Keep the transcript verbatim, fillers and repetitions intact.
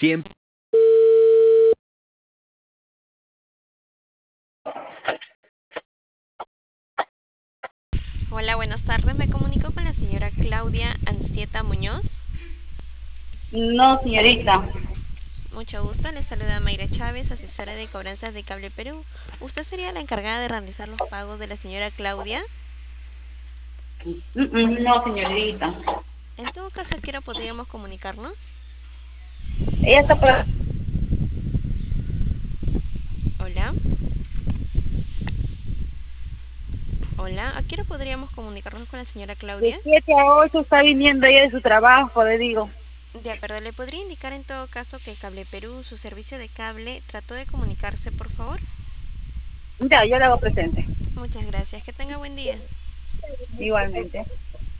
Siempre. Hola, buenas tardes. Me comunico con la señora Claudia Ancieta Muñoz. No, señorita. Mucho gusto. Le saluda Mayra Chávez, asesora de cobranzas de Cable Perú. ¿Usted sería la encargada de realizar los pagos de la señora Claudia? Mm, mm, No, señorita. En todo caso, ¿a qué hora podríamos comunicarnos? Ella está por Hola. Hola. ¿A qué hora podríamos comunicarnos con la señora de Claudia? siete a ocho, está viniendo ella de su trabajo, le digo. De acuerdo. ¿Le podría indicar en todo caso que Cable Perú, su servicio de cable, trató de comunicarse, por favor? Ya, yo le hago presente. Muchas gracias. Que tenga buen día. Igualmente.